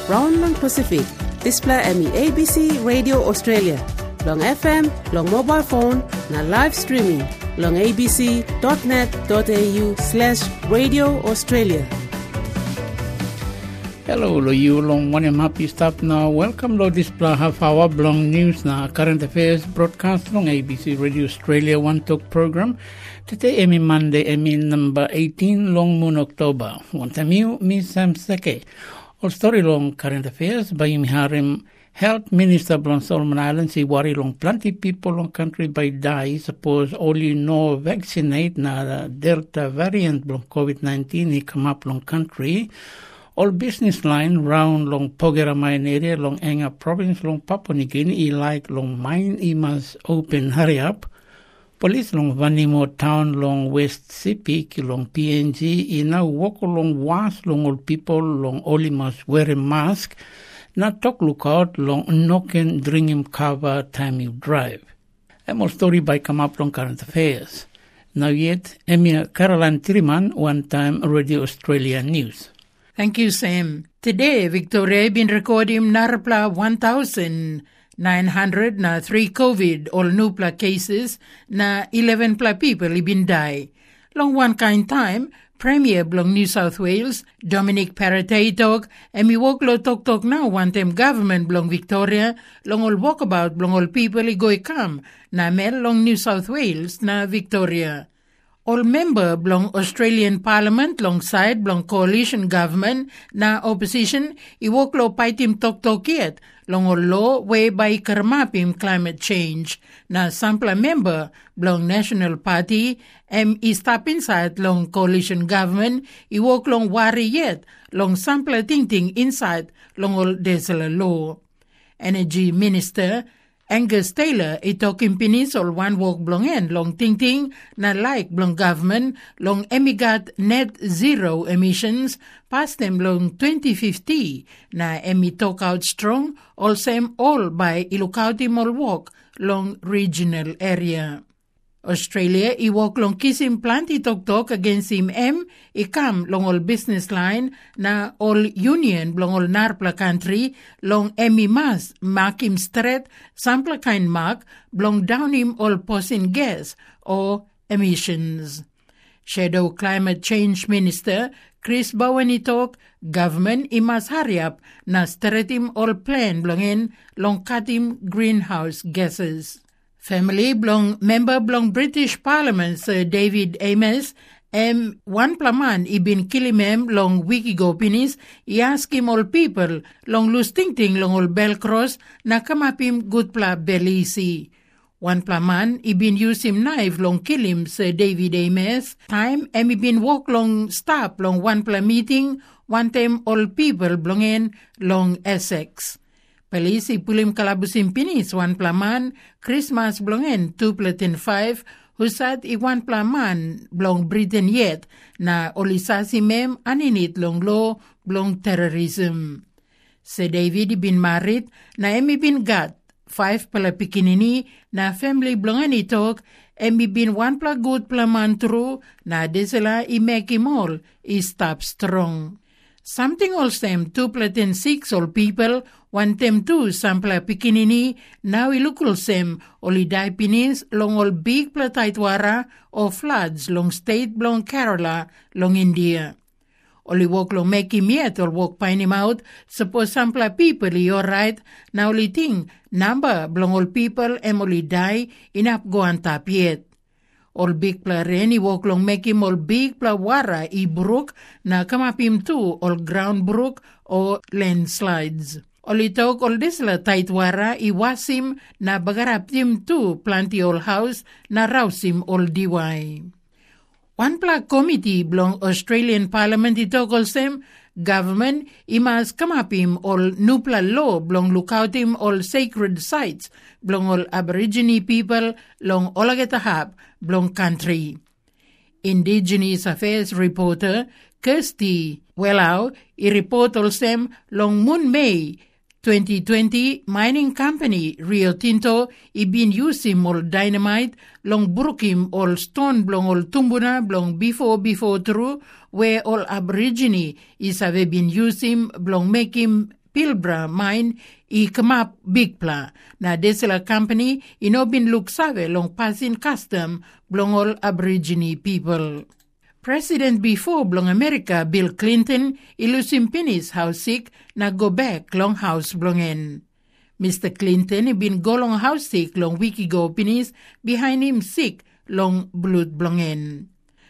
round long Pacific. Display ABC Radio Australia. Long FM, long mobile phone, na live streaming. Long abc.net.au/Radio Australia. Hello, lo you long one happy stop now. Welcome lo display half hour long news na current affairs broadcast long ABC Radio Australia One Talk program. Today Monday number 18 long moon October. One time you miss Sam Seke. All story long current affairs by Harim Health Minister Blon Solomon Islands he worry long plenty people long country by die suppose only no vaccinate na Delta variant blong COVID-19 he come up long country. All business line round long Pogera mine area long Enga province long Papua New Guinea like long mine must open hurry up. Police long Vanimo town long West Sepik long PNG now walk along was long all people long only must wear a mask. Not talk lookout long knocking drinking cover time you drive. More story by come up long current affairs. Now yet Emir Caroline Tiriman one time Radio Australia News. Thank you, Sam. Today, Victoria been recording narapla 1,900 na 3 COVID all nupla cases na 11 pla people been die. Long one kind time, Premier blong New South Wales, Dominic Perrottet emi woklo tok now one time government blong Victoria, long all walkabout blong all people igoy kam na mel long New South Wales na Victoria. All member belong Australian Parliament alongside belong coalition government na opposition iwoklo paitim tok yet long all law whereby karmapim climate change na sampla member belong National Party stop inside long coalition government iwoklong wari yet long sampla ting inside long all desala law. Energy Minister Angus Taylor itoking pinis all one walk blong en long ting na like blong government long emigat net zero emissions past them long 2050 na emi talk out strong all same all by ilukautim all walk long regional area. Australia iwok long kisim planti tok against him ikam long all business line na all union long all narpla country long mas makim stret sampla kind mark blong down him all posin gas or emissions. Shadow Climate Change Minister Chris Bowen talk government imas hurry up na stretim all plan blongin long katim greenhouse gases. Family belong member belong British Parliament Sir David Amess one plaman ibin kilimem long wiki go pinis I ask him all people long lose ting long all bell cross na kamapim good pla belisi. One plaman ibin use him knife long kill him Sir David Amess time ibin walk long stop long one pla meeting one time all people belongin long Essex. Police ipulim kalabusim pinis one plaman Christmas blongen 2/5 husat one plaman blong Britain yet na olisasi mem aninit long law blong terrorism. Sir David bin married na emi bin gat 5 pala pikinini na family blongen itok emi bin one pla good plaman true na desela I make him all I stop strong. Something all same 2/6 all people one tem two sampla pikinini now ilukul sem oliday pinis long all big plataitwara o floods long state blong Kerala long India. Oli walk long make him yet or walk pine him out suppose sampla people you're right now oli ting number blong all people oli die inap go antap yet. All big pla rainy walk long make him all big pla wara I brook na kamapim too all ground brook or landslides. All itok all disla tight wara I wasim na bagarap tim too planti all house na rausim all diway. One pla committee belong Australian Parliament itok all sem government imas kamapim all nupla law belong lookoutim all sacred sites belong all Aborigine people long olagetahap belong country. Indigenous Affairs reporter Kirsty Wellau i-report all sem long Moon May 2020 mining company Rio Tinto ibin using all dynamite long brukim all stone blong all tumbuna blong before through where all Aborigine is have been using blong making Pilbara mine I Kamap Bigpla. Na desela company inobin luksave long passing custom blong all Aborigine people. President before blong America Bill Clinton ilusim pinis house sick na go back long house blongen. Mr. Clinton been go long house sick long wiki go pinis behind him sick long blood blongen.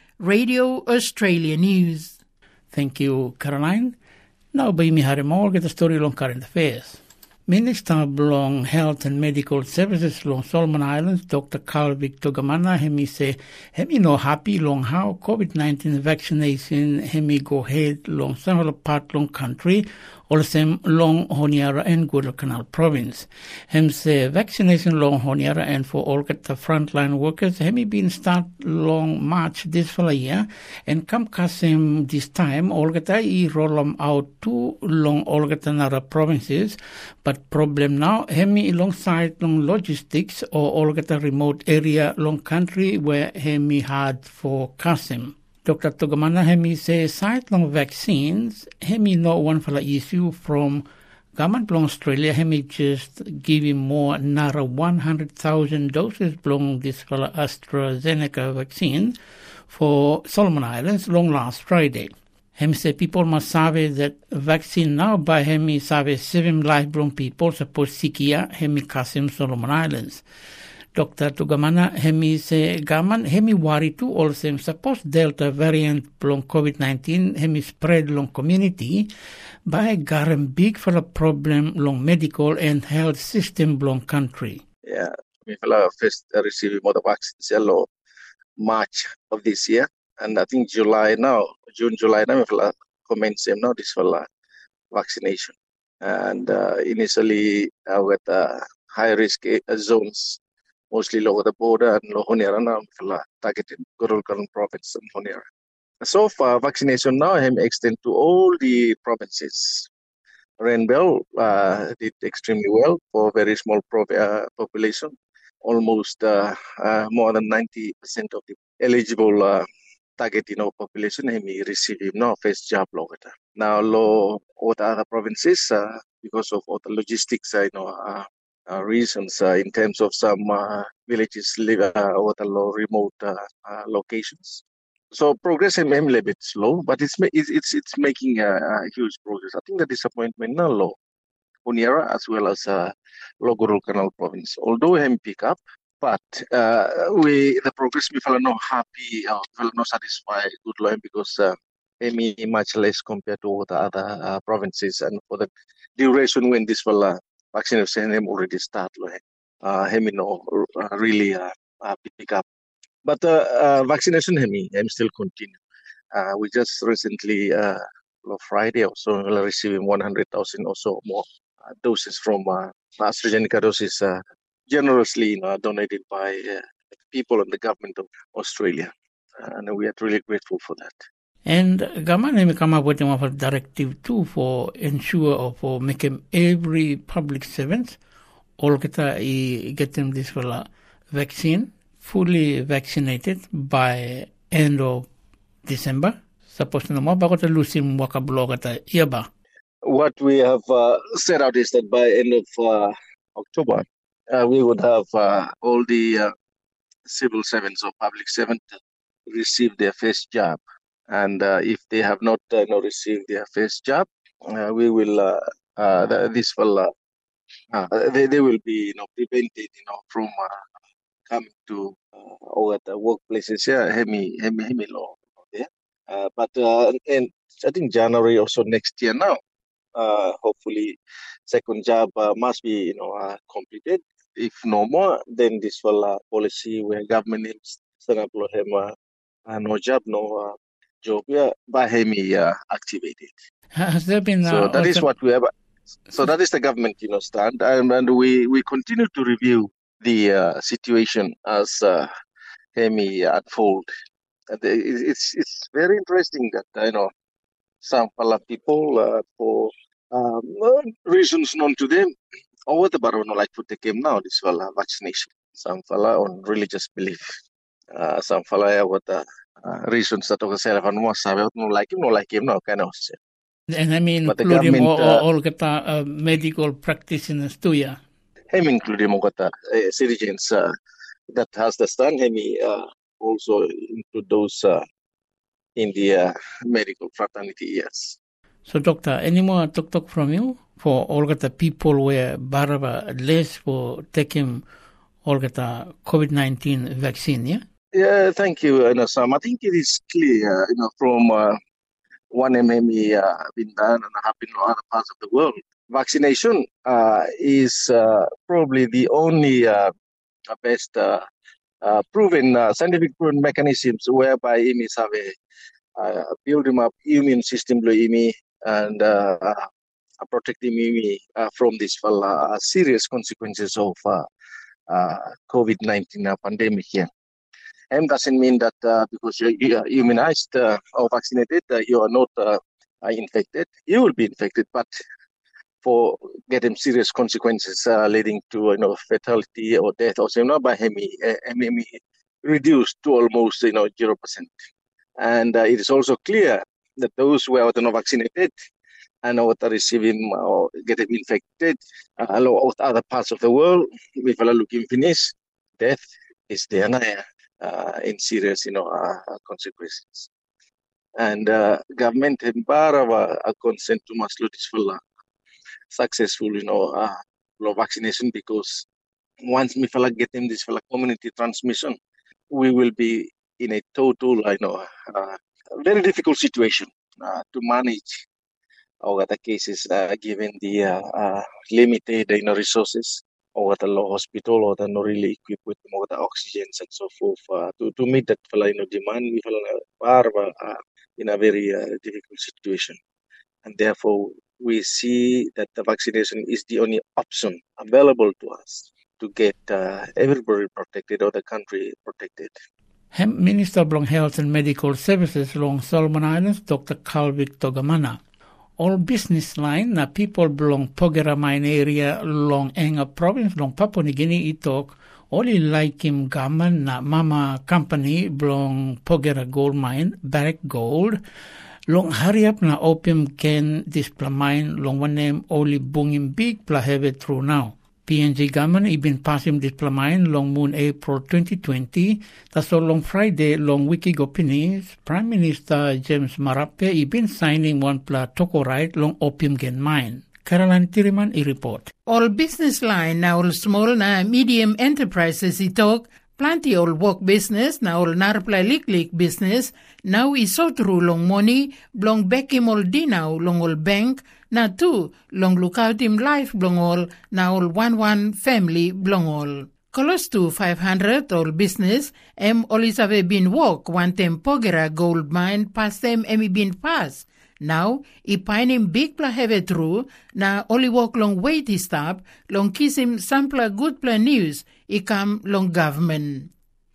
Radio Australia News. Thank you, Caroline. Now by me Harimol get a story long current affairs. Minister Blong Health and Medical Services long Solomon Islands, Dr. Calvic Togamana, hemi say, hemi no happy long how COVID-19 vaccination hemi go ahead long several part long country, also long Honiara and Guadalcanal province. Hem say vaccination long Honiara and for all get the frontline workers hemi been start long March this for a year and come kasim this time all get I roll them out to long all get another provinces, but problem now hemi alongside long logistics or all get a remote area long country where hemi hard for kasim. Dr. Togamana hemi say side long vaccines hemi no one for the issue from government belong Australia hemi just giving more nara 100,000 doses belong this for AstraZeneca vaccine for Solomon Islands long last Friday. Hemi say people must save that vaccine now by hemi save 7 live blown people suppose sikia hemi kasim Solomon Islands. Dr. Tugamana hemi se gaman hemi worry too also suppose Delta variant long COVID-19 hemi spread long community by garam big for a problem long medical and health system long country. Yeah, we first received more vaccines yellow March of this year, and I think June, July now we commence now this vaccination. And initially with high risk zones, mostly lower the border and Lohonera now targeted Guadalcanal province and Honera. So far, vaccination now has extended to all the provinces. Rainbow did extremely well for a very small population. Almost more than 90% of the eligible target population may receive now first jab logata. Now low other provinces because of all the logistics reasons in terms of some villages live or the low remote locations. So progress may be a little bit slow, but it's making a huge progress. I think the disappointment now low Honiara as well as low Guadalcanal province. Although we pick up, but the progress we feel not happy, feel not satisfied good low because much less compared to the other provinces, and for the duration when this vaccination already start really pick up. But vaccination still continue. We just recently Friday or so receiving 100,000 or so more doses from AstraZeneca doses generously donated by people and the government of Australia, and we are really grateful for that. And government may come up with a directive too for ensure or for making every public servant all get them this vaccine fully vaccinated by end of December. Suppose no more about the losing waka blog at Yaba. What we have set out is that by end of October, we would have all the civil servants or public servants receive their first jab. And if they have not received their first jab, we will they will be prevented from coming to or at the workplaces here. Hemi law there. But and I think January also next year now. Hopefully, second jab must be completed. If no more, then this policy where government is set up no jab no job by hemi activated. Has there been so that is what we have. So that is the government stand, and we continue to review the situation as hemi unfold. It's very interesting that some people for reasons known to them, or what about like to take him now this vaccination. Some fella on religious belief, some fella what reasons that okay self and no like him no kind of And I mean, But the including government, all kata medical practitioners too, yeah. him including mga kata, citizens that has the stand, him also include those in the medical fraternity, yes. So, Doctor, any more talk from you for all the people where baraba less for taking all the COVID-19 vaccine, yeah? Yeah, thank you, Sam. I think it is clear, from one MME been done and happening in other parts of the world. Vaccination is probably the only best proven scientific proven mechanisms whereby IMIs have a build up immune system IMI and protect IMI from this serious consequences of COVID-19 pandemic here. And doesn't mean that because you're immunized or vaccinated, you are not infected. You will be infected, but for getting serious consequences leading to fatality or death or something by MME reduced to almost 0%. And it is also clear that those who are not vaccinated and are receiving or getting infected along with other parts of the world, if we look in finish, death is there in serious consequences. And government in Barawa are concerned to much this successful vaccination, because once we get in this community transmission, we will be in a total very difficult situation to manage all the cases given the limited resources or the low hospital or the not really equipped with more the oxygens and so forth to meet that demand. We are in a very difficult situation, and therefore we see that the vaccination is the only option available to us to get everybody protected or the country protected. Minister of Health and Medical Services along Solomon Islands, Dr. Calvic Togamana. All business line na people belong Pogera mine area long Enga province long Papua New Guinea itok only like him gaman na mama company belong Pogera gold mine Barrick Gold long hurry up na opium can display mine long one name only bunging big pla have it through now. PNG government ibin passing display mine long moon April 2020. That's all long Friday long wiki gopinis. Prime Minister James Marape ibin signing one pla toko right long opium gen mine. Caroline Tiriman report. All business line na all small na medium enterprises itok plenty all work business na all narpla lik business now iso through long money blong bekim all dinaw long all bank na two long lookout him life blong all na all one family blong all. Close to 500 all business always have been work one time Pogera gold mine past them been pass. Now, ipain him big pla have through, na only walk long wait he stop, long kiss him sampla good pla news, come long government.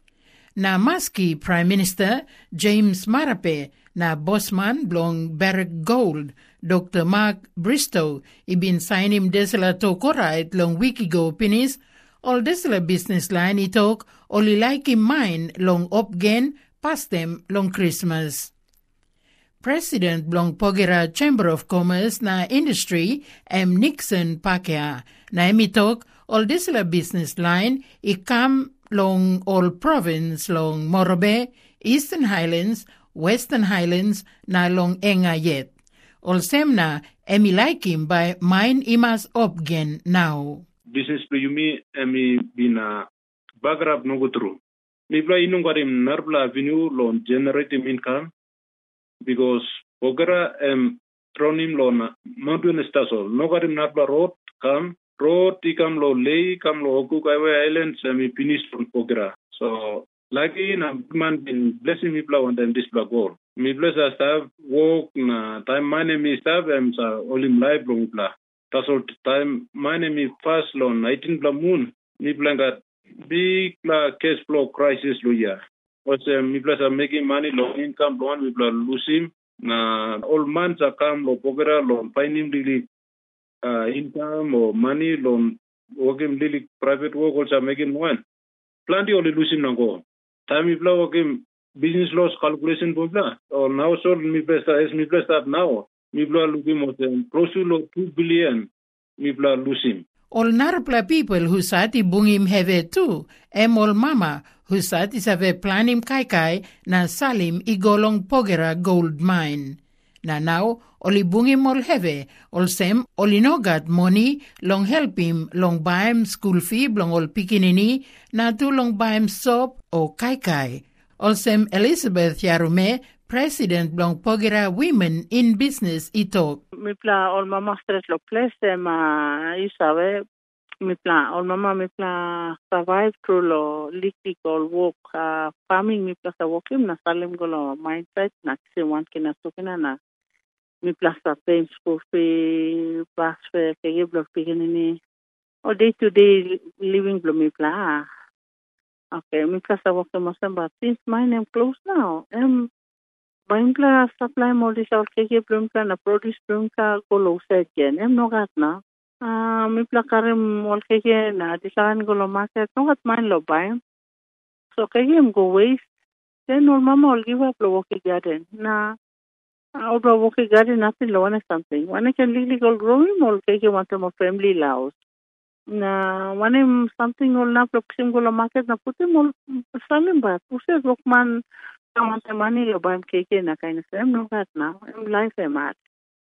Na maski Prime Minister James Marape, na bossman long Barrick Gold, Dr. Mark Bristow, been sign him desala toko right long week ago pinis, all desala business line talk, only like him mine long upgain, past them long Christmas. President Blong Pogera Chamber of Commerce na Industry Nixon Pakea na emitok all disla business line ikam long all province long Morobe, Eastern Highlands, Western Highlands na long Enga yet. All semna like by mine imas opgen now. Business to yumi bina bagrab nogutru. Mibla inungarim narbla avenue long generating income. Because Pogera tronim lo mountain stasol nogarim nabla road ikam lo lay kam lo oku kaiwe islands finish from Pogera. So lagi na man been blessing me pla one time this pla goal. Me bless a staff work na time my name is staff sa olim live lo pla. Tasol time my name is fast lo 19 pla moon me pla got big pla cash flow crisis lo ya. What's me plus are making money low income loan we plus losing na all months are come lo Pogera loan finding really income or money loan working really private work also making one plenty only losing na go time we plus working business loss calculation bobla or now so me plus as me plus that now Mibla looking at close to 2 billion. Mibla losing. All narpla people who sati bungim have too. Ol mama who sati save planim kai na salim igolong pogera gold mine. Na now oli bungim ol have ol sem olinogat money long help him long buy school fee long ol pikinini na tu long buy soap o kai. Ol sem Elizabeth Yarume President Blong Pogera Women in Business itok. Mi pla ol mama stress lo place isabe mi pla ol mama mi pla survive through lo liquid ol work farming mi pla sa workim na salim golo mindset na kisi wan kina sukina na mi pla sa pay school fee pass fee kege blok piginini o day to day living blo mi pla. Okay, mi pla sa workim but since my name close now Bangla supply modis or keke plumka na produce plumka golo setjen. No gat na. Mi plakarim ol keke na disagan golo market. No gat mine lo buy. So keke go waste. Then ol mama ol give up lo woki garden. Na ol woki garden nothing lo one something. One can really go growing ol keke want them a family laos. Na one something ol na ploksim golo market na putim ol salim ba. Use rokman I want the money lo buy keke na kind of thing. No gat now. Life mad.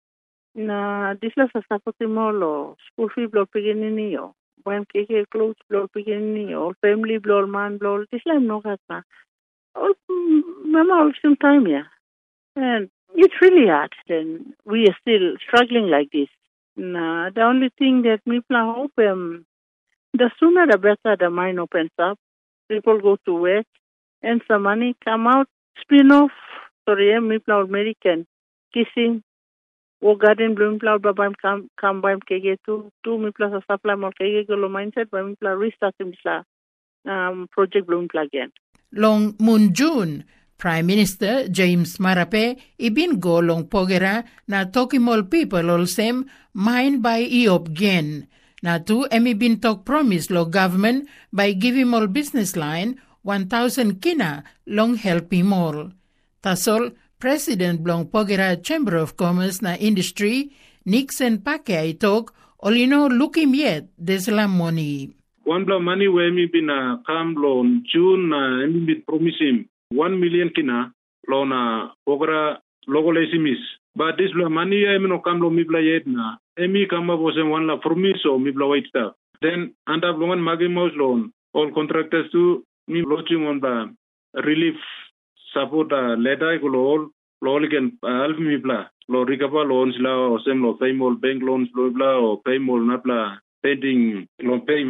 Na this is a sapotimo lo school fee blow piginini yo. Buy keke clothes blow piginini yo. Family blow man blow. This is no gat na. All mama all some time yeah. And it's really hard. Then we are still struggling like this. Na the only thing that me plan hope the sooner the better the mind opens up. People go to work and some money come out. Spin-off, me plow American, kissing, o garden bloom plow, babam come by kege two me plus a supply more kege golo mindset, by me plow restarting project bloom plow again. Long Moon June, Prime Minister James Marape, ibin go long pogera na tokimol people all same mind by iop gen. Na tu emi bin tok promise lo government by giving all business line 1,000 kina long help him all. Tasol, President Blong Pogera Chamber of Commerce na Industry, Nixon Pake talk, olino look him yet, desla money. One blow money where me been come loan June and been promise him 1 million kina loan Pogera logo lesimis. But this blow money I no come lo mi bla yet na. Emi come up was one la promise or mi bla wait stuff. Then and up one magimos loan. All contractors too. Me launching on the relief support letter all again half me bla lo recover loans la or same lo pay more bank loans bla or pay more napla pending loan pay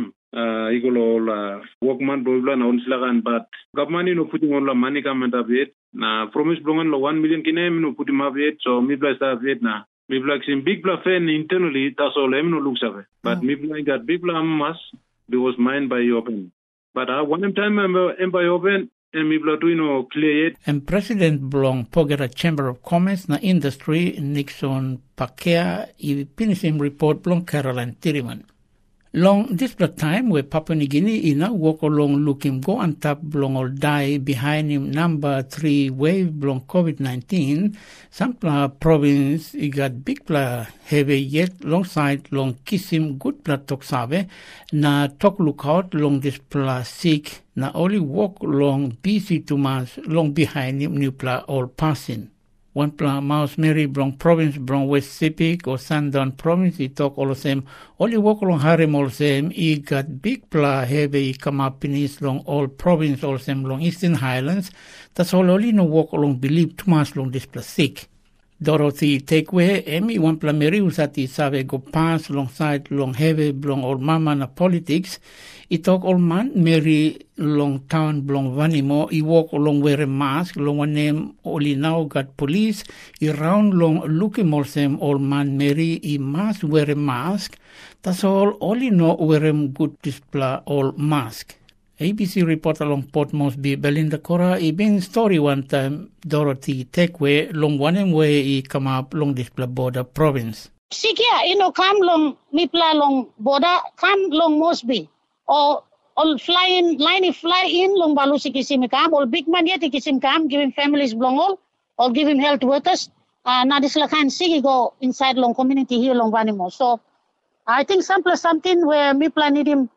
igolo workman bla na ons lagan but government no putting on la money come and it na promise blongan lo 1 million kinem no put him up it so me bla sta it na me bla sim big bla fan internally that's all no looks of it but me bla got big bla mass because mine by open. But one time I'm by open and me no clear it. And President Blong Pogera Chamber of Commerce na Industry Nixon Pakea I Pinisim report Blong Caroline Tiriman. Long this time where Papua New Guinea ina walk along looking go on top Blong or die behind him number 3 wave Blong COVID-19 some province I got big pla heavy yet long side long kisim good pla toksabe na tok lookout long this pla sick na only walk long busy 2 months long behind him new pla all passing. One pla Mouse Mary Blong province Blong West Sepik or Sandown province I talk all the same. Only walk along Harem all same. I got big pla heavy come up in East long all province all same long Eastern Highlands. That's all only no walk along believe 2 months long this pla sick. Dorothy Takeway, Emi one pla Mary usati save go pass alongside long heavy Blong old mama na politics. I talk all man Mary long town Blong Vanimo. I walk along wear a mask. Long one name only now got police. I round long looking all same old man Mary. I must wear a mask. That's all. Only know wear a good display all mask. ABC reporter long Port Moresby Belinda Cora. I been story one time Dorothy Takeway long one way I come up long display border province. Sikia come long mipla long border come long Moresby. Or all fly in long balu si kisim kam, all big man yet kisim kam, giving families blong all, or giving health workers, na this lakan sige go inside long community here long Vanimo. So I think something where me plan need him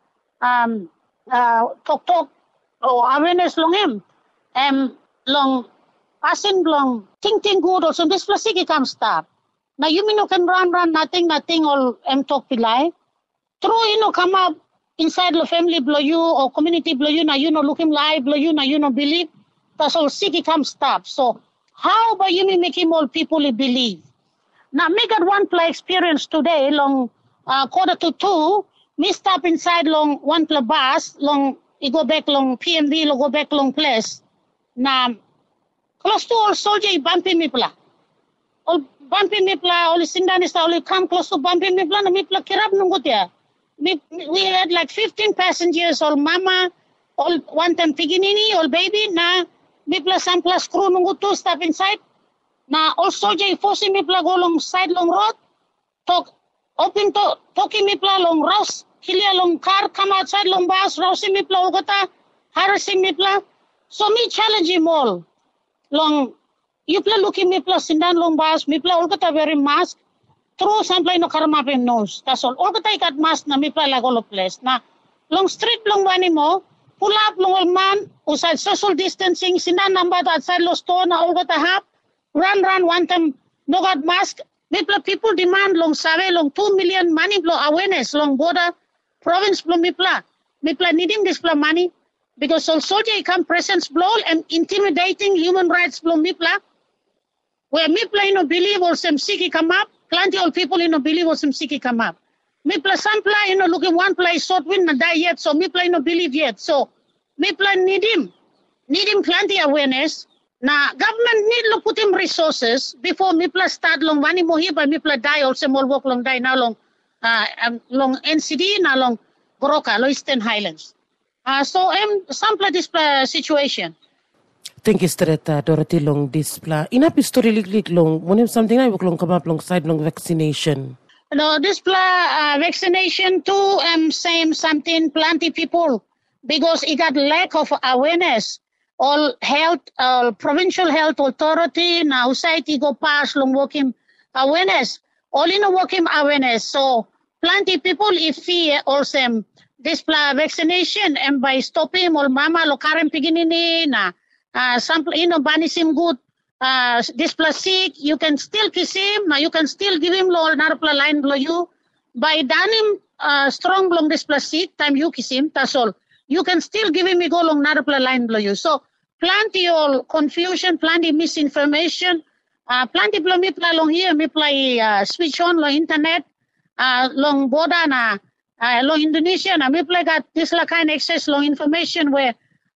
talk or awareness long him long asin long think good also this plus sige come stop. Now you mean you can run nothing all talk pilai. True come up inside the family blow you or community blow you now look him live blow you now believe that's all sige come stop. So how about you make him all people believe? Now me got one play experience today long 1:45 me stop inside long one play bus long you go back long PMV go back long place. Now close to all soldier bumping me pla. All bumping me pla all sindanis all come close to bumping me pla na me pla kirap nungut ya. We had like 15 passengers all mama all one time piginini all baby na me plus some plus crew nungu to stop inside. Na also jay forcing me pla go long side long road. Talking me pla long rouse. Hilia long car come outside long bus. Rousing me pla ugata. Harassing me pla. So me challenge him all. Long you pla looking me pla sindan long bus. Me pla ugata wearing mask. Through samplay no karamapin nose. That's all. Ugata ikat mask na me pla lagolo place. Na long street long wani mo. Pull up long man, usai social distancing, sindan number outside lo store na ugata hap, run one time, no got mask. People demand long survey long 2 million money blow awareness long border province blow mipla needing this blow money because also they come presence blow and intimidating human rights blow mipla where mipla believe or some siki come up, plenty of people believe or some siki come up. Mipla some play looking one place short win not die yet, so mipla believe yet. So mipla need him plenty awareness. Now government need to put him resources before mipla start long money mo here by mipla die also more work long die now long NCD now long Goroka, Eastern Highlands. So sample this situation. Thank you, Dorothy long display. In a story long, when something I work long come up alongside long vaccination. No, this vaccination too, same something plenty people because it got lack of awareness. All health, provincial health authority now society go pass long working awareness. All working awareness. So plenty people if fear also this vaccination and by stopping all mama lo karen piginini na sample banisim good. This plus sick, you can still kiss him, you can still give him low narpla line below you. By done him strong long this plus sick, time you kiss him, that's all. You can still give him go long narpla line below you. So plenty all confusion, plenty misinformation, plenty below me play long here, me play switch on long internet, long border na long Indonesia na me play got this kind of access long information where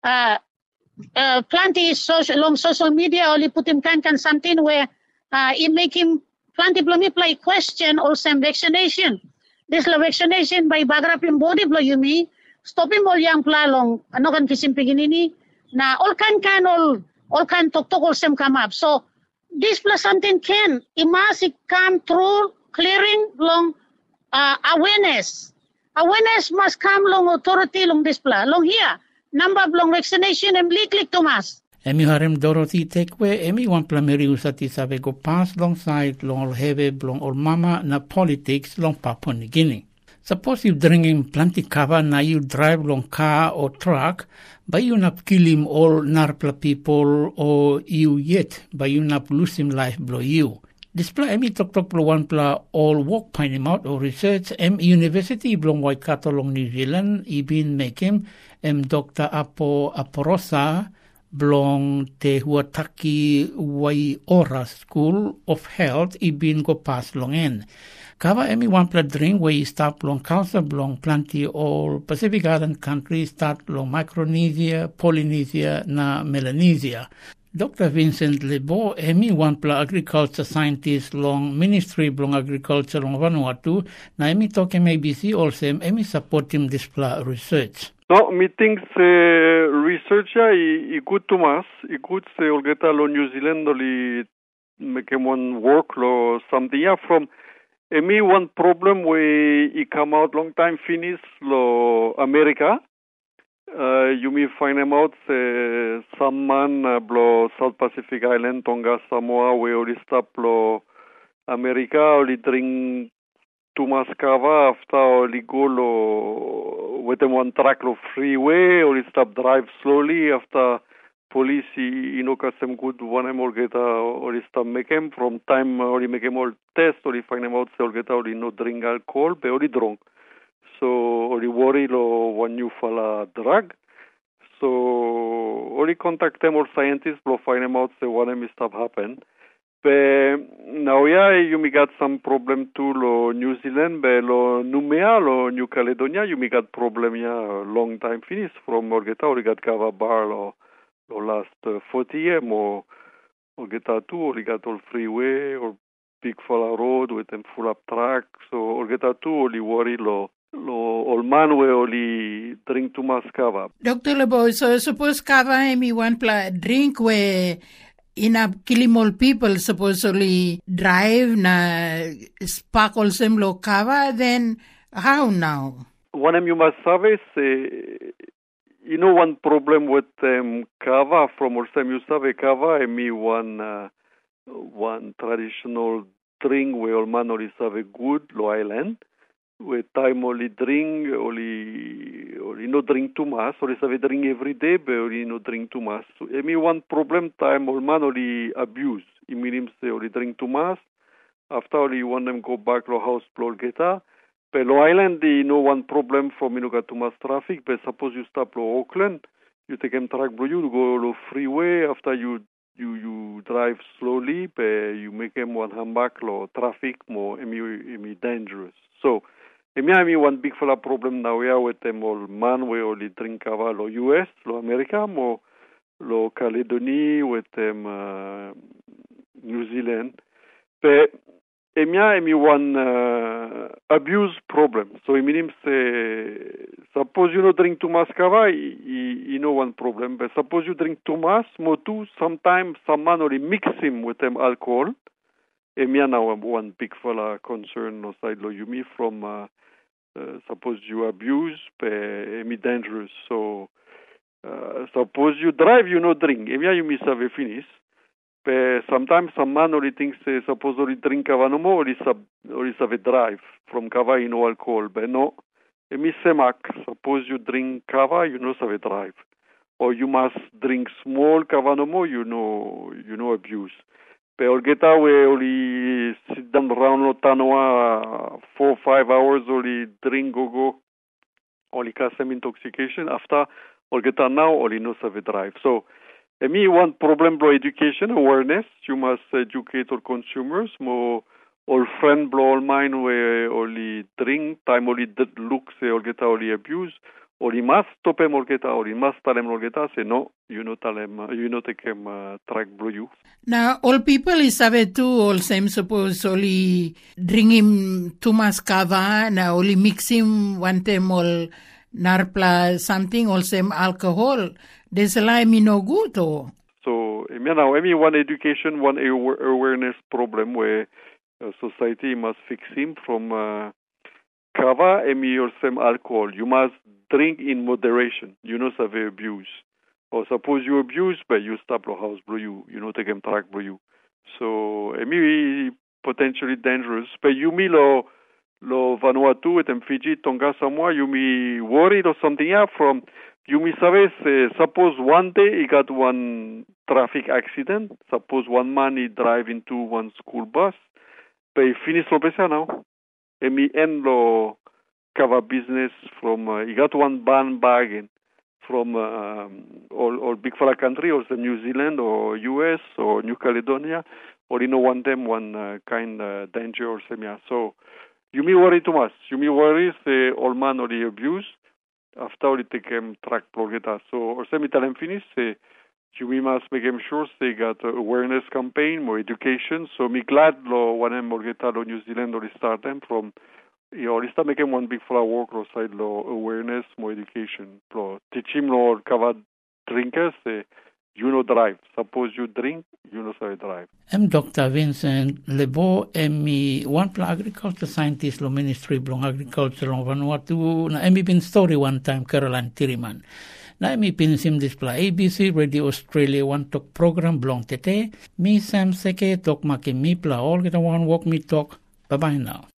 plenty social media only put him can something where it make him plenty blow me play question or some vaccination. This vaccination by bagrapim body blow you me stop him all young long ano kan kisim piginini na all can talk all some come up. So this plus something can it must come through clearing long awareness. Awareness must come long authority long this long here. Number long vaccination and click Thomas. Emi harem Dorothy tekwe emi wan plameri usati sabe go pass long side long heve long or mama na politics long Papua New Guinea. Suppose you drinking plenty cover na you drive long car or truck, but you not kill him all narpla people or you yet, but you not lose him life blow you. Display emi tok blow one pla all work pine him out or research University blong Waikato long New Zealand ibin make him Dr. Aporosa belong te Huataki Waiora School of Health ibin go pass long en. Kava emi one pla drink where you start long council belong plenty all Pacific Island countries start long Micronesia, Polynesia na Melanesia. Dr. Vincent Lebo emi one pla agriculture scientist long Ministry belong agriculture long Vanuatu na emi talk ABC also emi support him this pla research. No, meetings research I good to mas, I good olgeta lo New Zealand li make one work lo something from me one problem we come out long time finish lo America you may find them out some man blo South Pacific Island, Tonga, Samoa, we only stop blo America, only drink Tumas Kava after only go lo with them one track lo freeway, only stop drive slowly after police inoka some good one more get only stop make him from time only make him all test only find them out so get only no drink alcohol but only drunk. So only worry lo one you fala drug. So only contact them or scientists lo find them out so one them stuff happen. But now you may got some problem too lo New Zealand, but lo Numea lo New Caledonia you may got problem long time finish from Orgeta or got Kava bar lo last 40 years or Orgeta too or got all freeway or big fala road with them full up track. So Orgeta too only worry lo all man we only drink too much kava. Dr. Lebo, so suppose kava me one drink where ina kilimol people supposedly drive na sparkle sem lo kava, then how now? One you must have is you know one problem with kava from or sem you have kava and me one traditional drink where all man only have a good lo island. With time only drink, only no drink too much, or have drink every day, but only no drink too much. So, one problem time all man only abuse. It means say only drink too much. After only want them go back to house floor geta. But lo island one problem from got too much traffic. But suppose you stop lo Auckland, you take them track bro you go lo freeway. After you drive slowly, but you make them one hand back lo traffic more dangerous. So. One big fella problem now with them all man we only drink kava lo US, lo America, mo lo Caledonia with them New Zealand. But one abuse problem. So it means suppose you drink too much kava, you know one problem. But suppose you drink too much, more too, sometimes some man only mix him with them alcohol. Now one big fella concern no side lo you me from suppose you abuse, dangerous. So suppose you drive, you no drink. You miss have a finish. Sometimes some man only thinks suppose only drink kava no more, or have a drive from kava you no alcohol. But no, semak. Suppose you drink kava, you no have a drive, or you must drink small kava no more, you know abuse. But Orgeta we only sit down around no tanoa 4-5 hours only drink go only cause some intoxication. After Orgeta now only no have a drive. So one problem bro education awareness. You must educate all consumers. More all friend bro all mine we only drink time only look say Orgeta only abuse. Or he must stop him Orgeta, or he must tell him Orgeta, say no, you not tell him, you not take him track bro you. Now, all people is have too, all same suppose only drink him too much kava, now only mix him one time all narpla something, all same alcohol. There's a lie me no good or. So, now, one education, one awareness problem where society must fix him from kava, or same alcohol. You must drink in moderation. You know, have abuse. Or suppose you abuse, but you stop the house, bro. You know, take him track, bro. You. So, potentially dangerous. But you me lo Vanuatu with them Fiji, Tonga, Samoa. You me worried or something from. You me sabes. Suppose one day he got one traffic accident. Suppose one man he drive into one school bus, but he finished lo pesa now. End lo kava business from he got one ban bargain from all big fella country or New Zealand or US or New Caledonia or one them one kind danger or semia. So you me worry too much. You me worry say all man or the abuse after only take him track progeta. So or semi tell him finish say you me must make him sure they got awareness campaign, more education. So me glad lo one him morgeta lo New Zealand or start them from start making one big flower work lo side lo awareness, more education. Lo teach him lo kava drinkers you know drive. Suppose you drink, you know say drive. I'm Dr. Vincent Lebo, one agriculture scientist lo Ministry of Agriculture lo Vanuatu. Na been story one time Caroline Tiriman. Na mi pinsim displa ABC Radio Australia One Talk program belong tete. Mi Sam Seke talk maki mi pla all kita one walk me talk. Bye bye now.